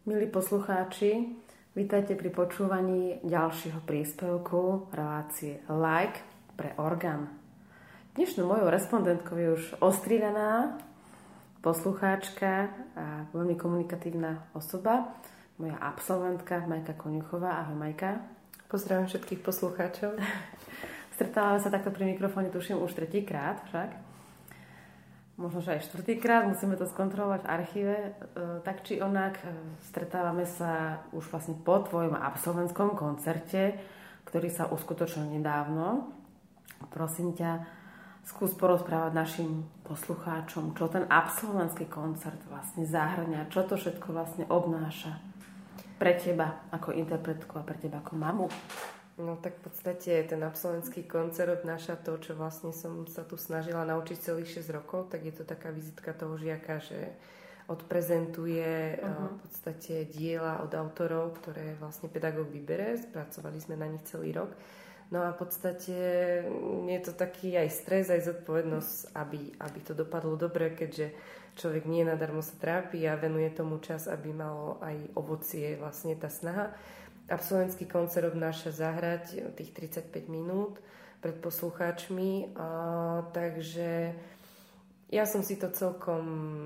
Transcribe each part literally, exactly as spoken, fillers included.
Milí poslucháči, vítajte pri počúvaní ďalšieho príspevku relácie Like pre orgán. Dnešnú mojou respondentkou je už ostrieľaná poslucháčka a veľmi komunikatívna osoba, moja absolventka Majka Koňuchová. Ahoj Majka. Pozdravím všetkých poslucháčov. Stretávame sa takto pri mikrofóne, tuším, už tretíkrát však. Možno, že aj štvrtýkrát, musíme to skontrolovať v archíve. E, tak či onak, e, stretávame sa už vlastne po tvojom absolventskom koncerte, ktorý sa uskutočnil nedávno. Prosím ťa, skús porozprávať našim poslucháčom, čo ten absolventský koncert vlastne zahrňa, čo to všetko vlastne obnáša pre teba ako interpretku a pre teba ako mamu. No tak v podstate ten absolventský koncert obnáša to, čo vlastne som sa tu snažila naučiť celých šesť rokov, tak je to taká vizitka toho žiaka, že odprezentuje uh-huh. v podstate diela od autorov, ktoré vlastne pedagóg vybere, spracovali sme na nich celý rok. No a v podstate je to taký aj stres, aj zodpovednosť, aby, aby to dopadlo dobre, keďže človek nie nadarmo sa trápi a venuje tomu čas, aby malo aj ovocie vlastne tá snaha. Absolventský koncert obnáša zahrať tých tridsaťpäť minút pred poslucháčmi, a, takže ja som si to celkom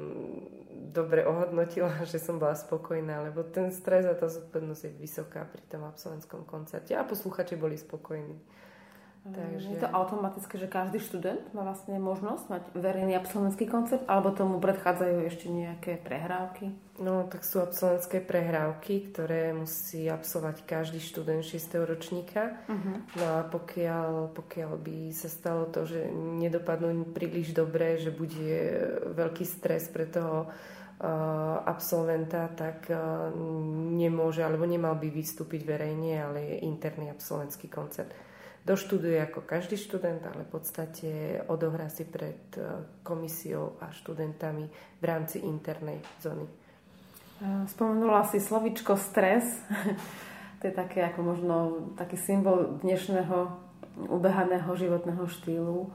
dobre ohodnotila, že som bola spokojná, lebo ten stres a tá zodpovednosť je vysoká pri tom absolventskom koncerte a poslucháči boli spokojní. Takže... Je to automatické, že každý študent má vlastne možnosť mať verejný absolventský koncert, alebo tomu predchádzajú ešte nejaké prehrávky? No, tak sú absolventské prehrávky, ktoré musí absolvovať každý študent šiesteho ročníka. Uh-huh. No a pokiaľ, pokiaľ by sa stalo to, že nedopadnú príliš dobre, že bude veľký stres pre toho uh, absolventa, tak uh, nemôže, alebo nemal by vystúpiť verejne, ale je interný absolventský koncert. Doštuduje ako každý študent, ale v podstate odohrá si pred komisiou a študentami v rámci internej zóny. Spomenula si slovíčko stres. To je také ako možno taký symbol dnešného ubehaného životného štýlu.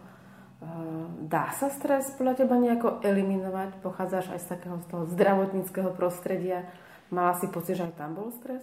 Dá sa stres podľa teba nejako eliminovať? Pochádzaš aj z takého z toho zdravotníckeho prostredia. Mala si pocit, že aj tam bol stres?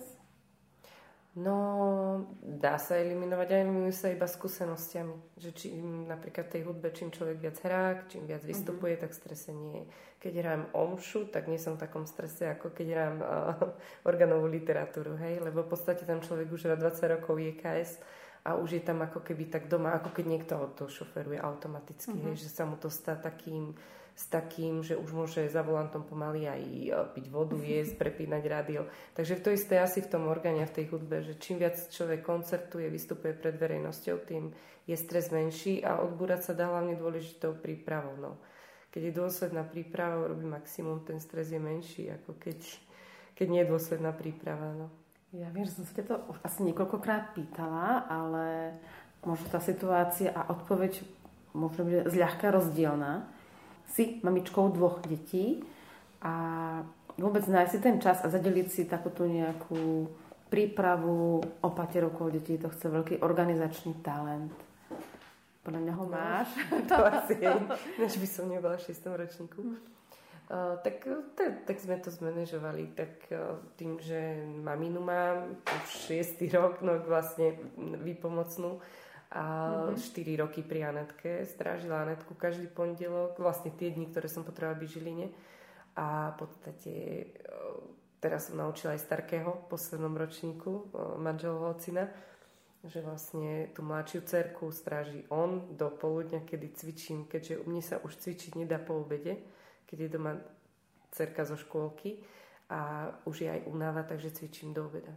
No, dá sa eliminovať a eliminujú sa iba skúsenostiami. Že či, napríklad tej hudbe, čím človek viac hrá, čím viac vystupuje, uh-huh. tak strese nie je. Keď hrám omšu, tak nie som v takom strese, ako keď hrám uh, organovú literatúru, hej? Lebo v podstate tam človek už hrá dvadsať rokov í ká es a už je tam ako keby tak doma, ako keď niekto to šoferuje automaticky, uh-huh. hej? Že sa mu to stá takým s takým, že už môže za volantom pomaly aj piť vodu, jesť, prepínať rádio. Takže to isté asi v tom orgáne, v tej hudbe, že čím viac človek koncertuje, vystupuje pred verejnosťou, tým je stres menší a odbúrať sa dá hlavne dôležitou prípravou. No. Keď je dôsledná príprava, robí maximum, ten stres je menší, ako keď, keď nie je dôsledná príprava. No. Ja viem, že som sa to už asi niekoľkokrát pýtala, ale možno tá situácia a odpoveď možno byť zľahka rozdielna. Si mamičkou dvoch detí a vôbec nájsť si ten čas a zadeliť si takúto nejakú prípravu opatierovkov detí, to chce veľký organizačný talent. Podľa mňa ho máš. To asi je, než by som nebola v šiestom ročníku. Uh, tak, tak, tak sme to zmanéžovali tak uh, tým, že maminu mám už šiestý rok, no vlastne výpomocnú, a mm-hmm. štyri roky pri Anetke. Strážila Anetku každý pondelok, vlastne tie dni, ktoré som potrebovala byť v Žiline. A v podstate teraz som naučila aj Starkého v poslednom ročníku, manželovho ocina, že vlastne tú mladšiu dcerku stráži on do poludňa, kedy cvičím, keďže mne sa už cvičiť nedá po obede, keď je doma dcerka zo škôlky a už je aj unáva, takže cvičím do obeda.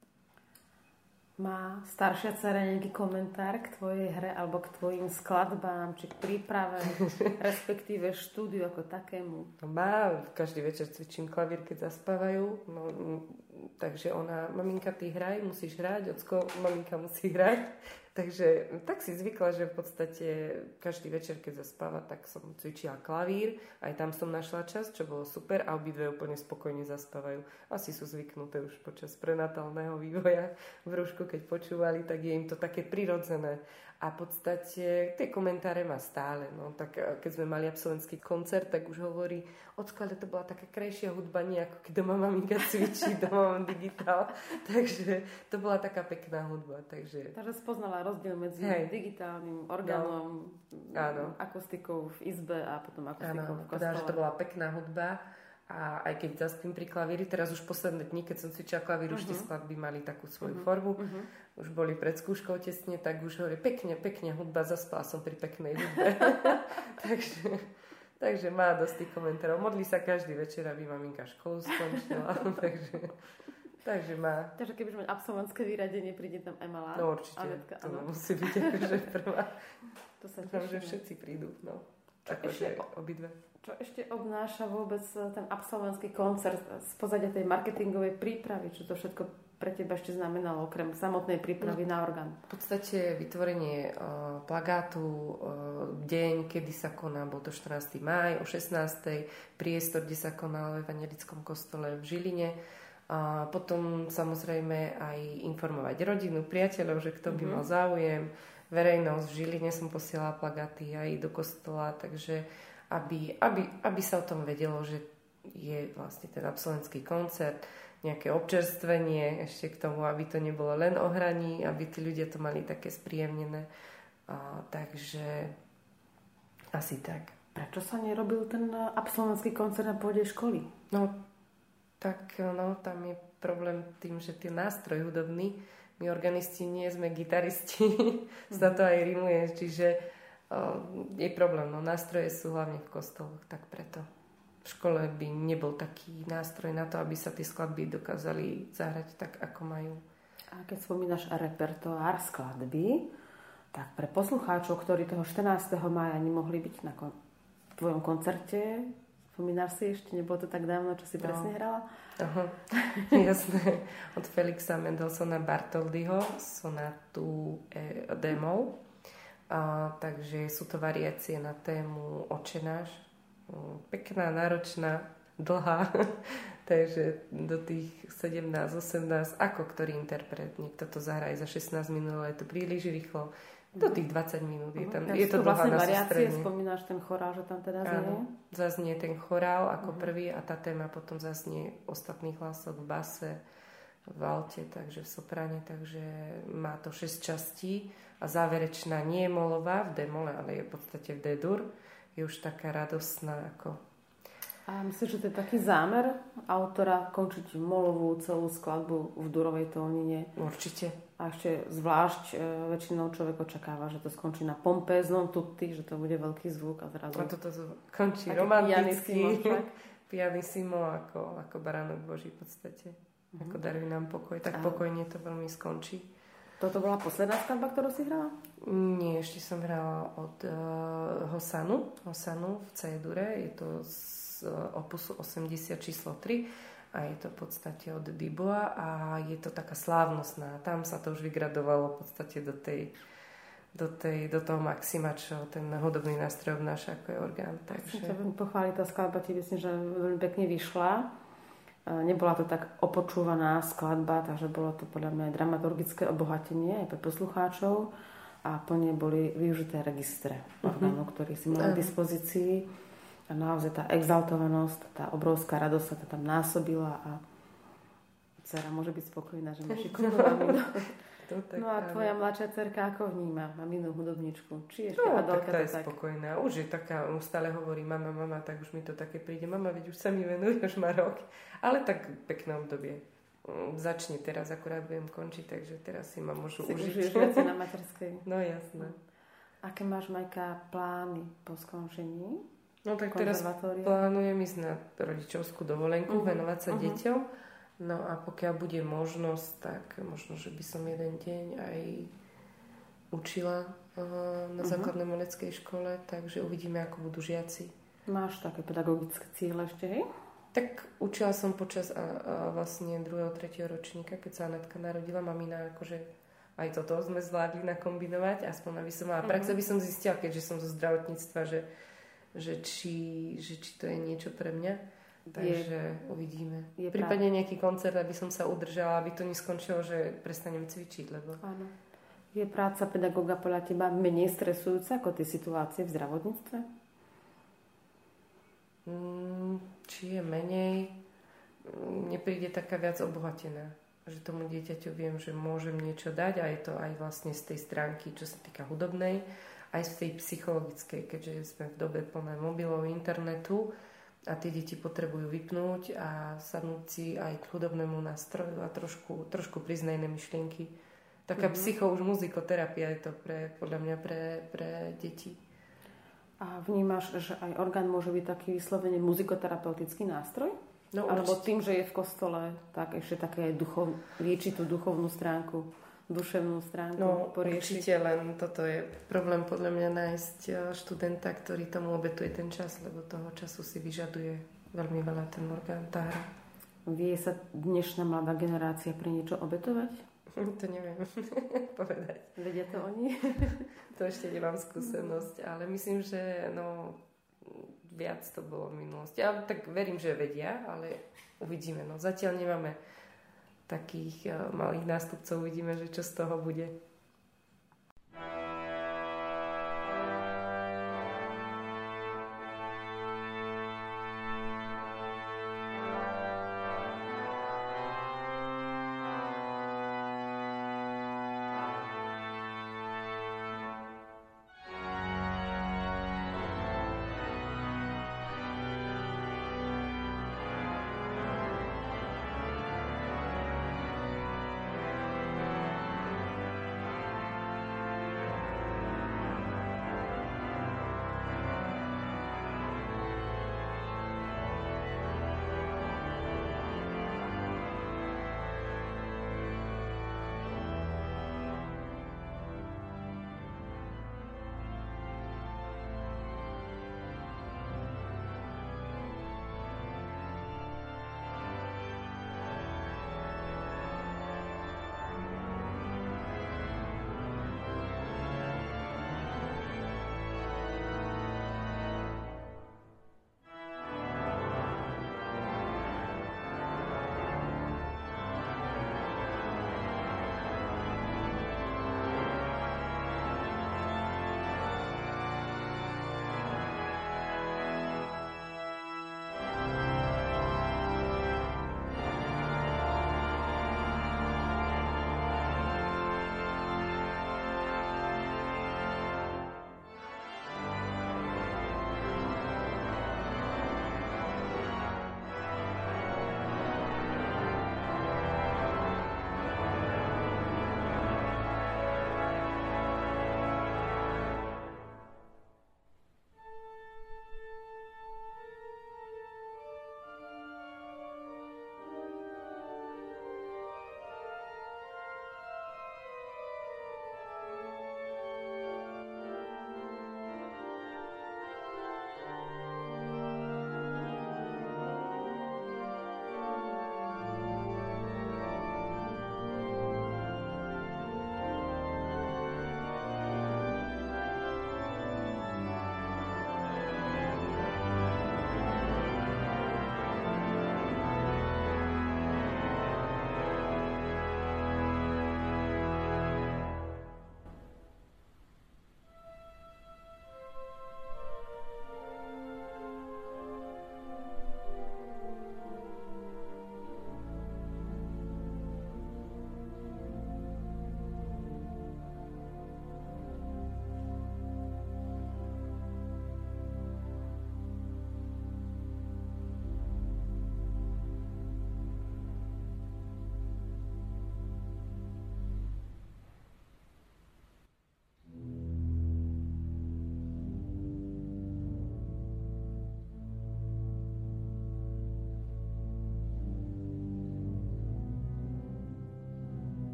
Má staršia dcera nejaký komentár k tvojej hre alebo k tvojim skladbám, či k príprave, respektíve štúdiu ako takému? Má, každý večer cvičím klavír, keď zaspávajú. No, takže ona, maminka, ty hraj, musíš hrať, ocko, maminka musí hrať. Takže tak si zvykla, že v podstate každý večer, keď zaspáva, tak som cvičila klavír. Aj tam som našla čas, čo bolo super a obidve úplne spokojne zaspávajú. Asi sú zvyknuté už počas prenatálneho vývoja v brúšku, keď počúvali, tak je im to také prirodzené. A v podstate tie komentáre má stále. No, tak keď sme mali absolventský koncert, tak už hovorí, od sklade to bola taká krajšia hudba, nie ako keď doma maminka cvičí, doma mám digitál. Takže to bola taká pekná hudba. Takže, takže spoznala rozdiel medzi Hej. digitálnym orgánom, no. akustikou v izbe a potom akustikou áno, v kostole. Áno, že to bola pekná hudba. A aj keď zaspím pri klavíri, teraz už posledné dni, keď som cvičila klavír, uh-huh. už tie skladby mali takú svoju uh-huh. formu. Uh-huh. Už boli pred skúškou tesne, tak už hovorí, pekne, pekne hudba, zaspala som pri peknej hudbe. takže, takže má dosť tých komentárov. Modlí sa každý večer, aby maminka školu skončila. takže, takže má. Takže keď budeš mať absolventské vyradenie, príde tam Emela. No určite, Anetka, to musí byť akože prvá. To sa teším. Že všetci prídu, no. Akože obidve. Čo ešte obnáša vôbec ten absolventský koncert z pozadia tej marketingovej prípravy? Čo to všetko pre teba ešte znamenalo, okrem samotnej prípravy no, na orgán? V podstate vytvorenie uh, plagátu, uh, deň, kedy sa koná, bol to štrnásteho mája o šestnástej, priestor, kde sa konalo v evanjelickom kostole v Žiline. A potom samozrejme aj informovať rodinu, priateľov, že kto by mm-hmm. mal záujem. Verejnosť v Žiline som posielala plagáty aj do kostola, takže aby, aby, aby sa o tom vedelo, že je vlastne ten absolventský koncert, nejaké občerstvenie ešte k tomu, aby to nebolo len o hraní, aby tí ľudia to mali také spríjemnené. A, takže asi tak. Prečo sa nerobil ten absolventský koncert na pôde školy? No, tak no, tam je problém tým, že ten nástroj hudobný, my organisti nie sme gitaristi, sa to aj rimuje, čiže je problém, no nástroje sú hlavne v kostoloch, tak preto v škole by nebol taký nástroj na to, aby sa tie skladby dokázali zahrať tak, ako majú. A keď spomínaš repertoár skladby, tak pre poslucháčov, ktorí toho štrnásteho mája nemohli byť na kon- tvojom koncerte, spomínaš si ešte, nebolo to tak dávno, čo si no. presne hrala? Aha, jasné. Od Felixa Mendelssohna Bartholdyho sonátu e, D-moll. A, takže sú to variácie na tému Oče náš. Pekná, náročná, dlhá. takže do tých sedemnásť osemnásť, ako ktorý interpret. Niekto to zahrá aj za šestnásť minút, ale je to príliš rýchlo. Do tých dvadsať minút. Je, tam, je to dlhá vlastne na variácie, spomínaš ten chorál, že tam teda znie? Zaznie ten chorál ako uh-huh. prvý a tá téma potom zaznie ostatných hlasov v base, v alte, takže v sopráne, takže má to šesť častí a záverečná nie je molová v D-mole, ale je v podstate v D-dur. Je už taká radostná ako... A myslíš, že to je taký zámer autora končiť molovú celú skladbu v durovej tónine? Určite. A ešte zvlášť e, väčšinou človek očakáva, že to skončí na pompéznom tutti, že to bude veľký zvuk a zrazu... A toto končí romanticky. Pianissimo ako, ako baránok Boží v podstate. Mm-hmm. Ako daruj nám pokoj. Tak a... pokojne to veľmi skončí. Toto bola posledná skladba, ktorú si hrala? Nie, ešte som hrala od uh, Hosanu. Hosanu v C-dure. Je to z uh, opusu osemdesiat číslo tri. A je to v podstate od Dubois a je to taká slávnostná. Tam sa to už vygradovalo v podstate do tej, do tej, do toho maxima, čo ten hudobný nástroj obnáša, ako je orgán. Takže... Chcem ťa pochváliť, tá skladba ti myslím, že veľmi pekne vyšla. Nebola to tak opočúvaná skladba, takže bolo to podľa mňa aj dramaturgické obohatenie aj pre poslucháčov a plne boli využité registre mm-hmm. orgánu, ktorý si mal k dispozícii. A naozaj tá exaltovanosť, tá obrovská radosť sa tam násobila a dcera môže byť spokojná, že má šikovnú maminu. No a tvoja mladšia dcerka ako vníma maminu hudobničku? Či ešte no, Adolka tak tá to je tak? spokojná. Už je taká, už stále hovorí mama, mama, tak už mi to také príde. Mama, veď už sa mi venuje, už má rok. Ale tak pekné obdobie. Začne teraz, akurát budem končiť, takže teraz si ma môžu si užiť. Si užiješ viacej na materskej. No jasné. Aké máš, Majka, plány po skončení? No tak teraz plánujem ísť na rodičovskú dovolenku, uh-huh. venovať sa uh-huh. deťom. No a pokiaľ bude možnosť, tak možno, že by som jeden deň aj učila uh, na uh-huh. základnej umeleckej škole, takže uvidíme, ako budú žiaci. Máš také pedagogické cíle ešte, hej? Tak učila som počas a, a vlastne druhého, tretieho ročníka, keď sa Anetka narodila, mamina akože aj toto sme zvládli nakombinovať, aspoň aby som mala prax, aby som zistila, keďže som zo zdravotníctva, že Že či, že či to je niečo pre mňa. Takže je, uvidíme. Je Prípadne práve. Nejaký koncert, aby som sa udržala, aby to neskončilo, že prestanem cvičiť. Lebo... Áno. Je práca pedagóga podľa teba menej stresujúca ako tie situácie v zdravotníctve? Mm, či je menej, mne príde taká viac obohatená. Že tomu dieťaťu viem, že môžem niečo dať a je to aj vlastne z tej stránky, čo sa týka hudobnej, aj z tej psychologickej, keďže sme v dobe plné mobilov, internetu a tie deti potrebujú vypnúť a sadnúť si aj k hudobnému nástroju a trošku, trošku prísť na iné myšlienky. Taká mm-hmm. psycho, už muzikoterapia je to pre, podľa mňa pre, pre deti. A vnímaš, že aj orgán môže byť taký vyslovene muzikoterapeutický nástroj? No, alebo určite. Tým, že je v kostole, tak ešte také aj duchov, lieči tú duchovnú stránku, duševnú stránku no, poriešiť? Určite, len toto je problém podľa mňa nájsť študenta, ktorý tomu obetuje ten čas, lebo toho času si vyžaduje veľmi veľa ten orgán, tá hra. Vie sa dnešná mladá generácia pre niečo obetovať? To neviem povedať. Vedia to oni? To ešte nemám skúsenosť, ale myslím, že no, viac to bolo v minulosti. Ja tak verím, že vedia, ale uvidíme. No, zatiaľ nemáme takých uh, malých nástupcov, uvidíme, že čo z toho bude.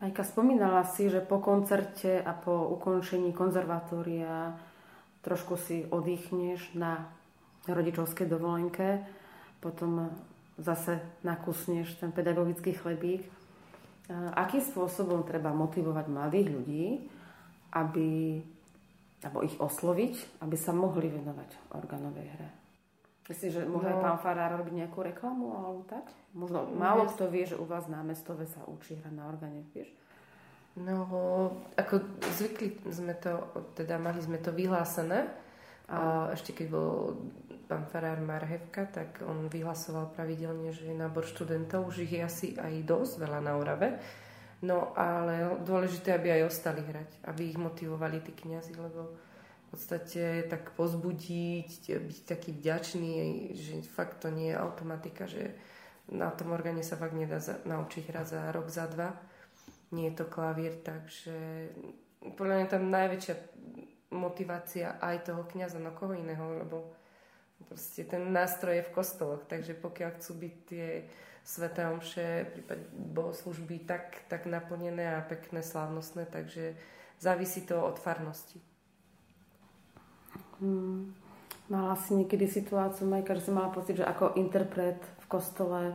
Majka, spomínala si, že po koncerte a po ukončení konzervatória trošku si oddychneš na rodičovskej dovolenke, potom zase nakusneš ten pedagogický chlebík. Akým spôsobom treba motivovať mladých ľudí, aby, alebo ich osloviť, aby sa mohli venovať organovej hre? Myslíš, že môže no. pán farár robiť nejakú reklamu alebo tak? Možno málo kto vie, že u vás na Mestove sa učí hrať na orgáne, vieš? No, ako zvykli sme to, teda mali sme to vyhlásené. A ešte keď bol pán farár Marhevka, tak on vyhlasoval pravidelne, že je nábor študentov, už ich je asi aj dosť veľa na Orave. No, ale dôležité, aby aj ostali hrať, aby ich motivovali tí kňazi, lebo v podstate tak pozbudiť, byť taký vďačný, že fakt to nie je automatika, že na tom orgáne sa fakt nedá za, naučiť hrať za rok, za dva. Nie je to klavír, takže podľa mňa tam najväčšia motivácia aj toho kňaza, no koho iného, lebo proste ten nástroj je v kostoloch, takže pokiaľ chcú byť tie sväté omše, prípadne bohoslúžby tak, tak naplnené a pekné, slávnostné, takže závisí to od farnosti. Hmm. Mala si niekedy situáciu, Majka, že si mala pocit, že ako interpret v kostole uh,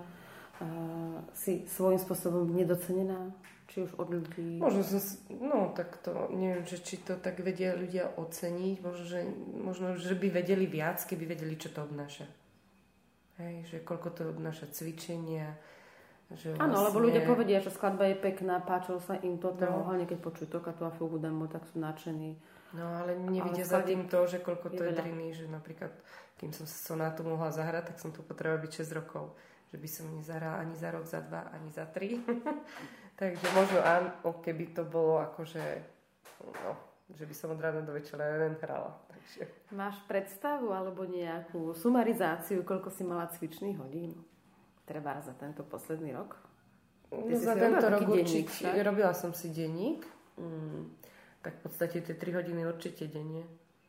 si svojím spôsobom nedocenená? Či už od ľudí? Možno som, no tak to, neviem, že či to tak vedia ľudia oceniť, možno že, možno, že by vedeli viac, keby vedeli, čo to obnáša. Hej, že koľko to obnáša cvičenia. Že Áno, vlastne... lebo ľudia povedia, že skladba je pekná, páčilo sa im to, no. hlavne keď počujú Tokatu a Fugu Demo, tak sú nadšení. No ale nevidia ale za tým to, že koľko to je, je driny, že napríklad, kým som sonátu mohla zahrať, tak som tu potrebovala byť šesť rokov. Že by som nezahrala ani za rok, za dva, ani za tri. Takže možno áno, keby to bolo akože, no, že by som od rána do večera len hrala. Takže. Máš predstavu alebo nejakú sumarizáciu, koľko si mala cvičných hodín? Treba za tento posledný rok? No, za tento rok určite. Robila som si denník. Mm, tak v podstate tie tri hodiny určite denne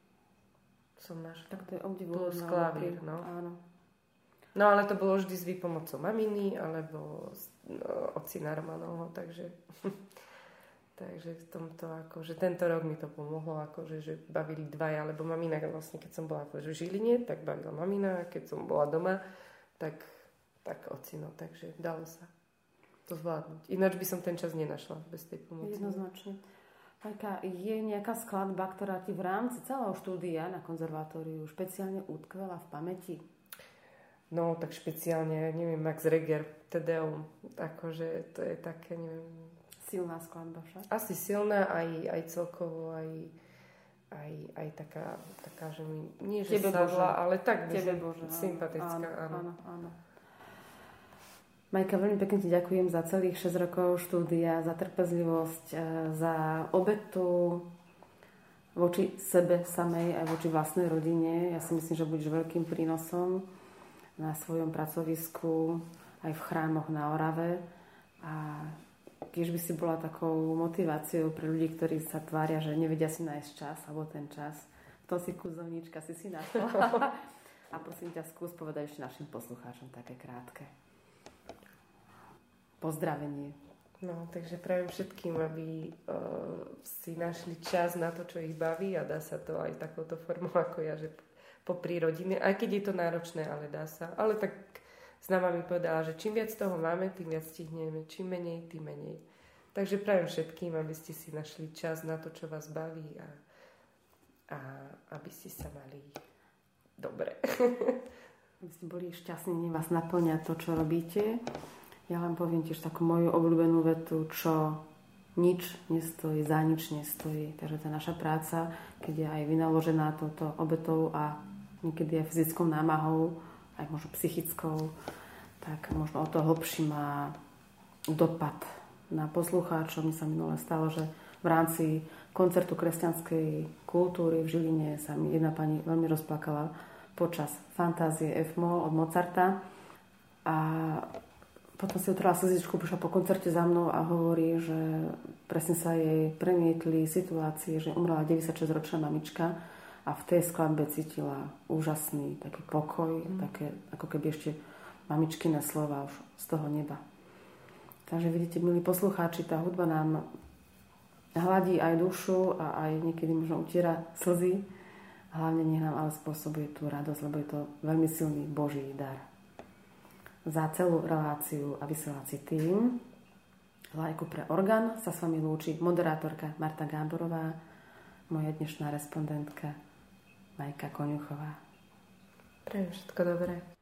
som našla. Tak to je obdivuhodné. Plus klavír, no. Áno. No ale to bolo vždy s výpomocou maminy alebo no, ocina Romanovho, takže takže v tomto akože tento rok mi to pomohlo, akože že bavili dvaja, lebo mamina vlastne keď som bola akože v Žiline, tak bavila mamina, a keď som bola doma, tak, tak ocino, takže dalo sa to zvládnuť. Ináč by som ten čas nenašla bez tej pomoci. Jednoznačne. Majka, je nejaká skladba, ktorá ti v rámci celého štúdia na konzervatóriu špeciálne utkvela v pamäti? No, tak špeciálne, neviem, Max Reger, Te Deum, akože to je také, neviem... Silná skladba však? Asi silná, aj, aj celkovo, aj, aj, aj taká, taká, že mi, nie že sadla, ale tak Tebe Bože, sympatická, áno. áno, áno, áno. Majka, veľmi pekne ti ďakujem za celých šesť rokov štúdia, za trpezlivosť, za obetu voči sebe samej aj voči vlastnej rodine. Ja si myslím, že budeš veľkým prínosom na svojom pracovisku, aj v chrámoch na Orave. A tiež by si bola takou motiváciou pre ľudí, ktorí sa tvária, že nevedia si nájsť čas, alebo ten čas. To si kúzovníčka si si našla. A prosím ťa, skús povedať ešte našim poslucháčom také krátke pozdravenie. No, takže prajem všetkým, aby uh, si našli čas na to, čo ich baví a dá sa to aj takouto formou ako ja, že popri rodine, aj keď je to náročné, ale dá sa. Ale tak známa mi povedala, že čím viac toho máme, tým viac stihneme. Čím menej, tým menej. Takže prajem všetkým, aby ste si našli čas na to, čo vás baví a, a aby ste sa mali dobre. Aby ste boli šťastní, nech vás naplňa to, čo robíte. Ja len poviem tiež takú moju obľúbenú vetu, čo nič nestojí, za nič nestojí. Takže tá naša práca, keď je aj vynaložená touto obetou a niekedy aj fyzickou námahou, aj možno psychickou, tak možno o to hlbší má dopad na poslucháčov. Mne sa minule stalo, že v rámci koncertu kresťanskej kultúry v Žiline sa mi jedna pani veľmi rozplakala počas fantázie F-moll od Mozarta a potom si utrela slzičku, prišla po koncerte za mnou a hovorí, že presne sa jej premietli situácie, že umrela deväťdesiatšesťročná mamička a v tej skladbe cítila úžasný taký pokoj, mm. také, ako keby ešte mamičkine slova už z toho neba. Takže vidíte, milí poslucháči, tá hudba nám hladí aj dušu a aj niekedy možno utiera slzy. Hlavne nech nám ale spôsobuje tú radosť, lebo je to veľmi silný Boží dar. Za celú reláciu a vysielací tým Lajku pre orgán sa s vami lúči moderátorka Marta Gáborová, moja dnešná respondentka Majka Koňuchová. Prajem všetko dobré.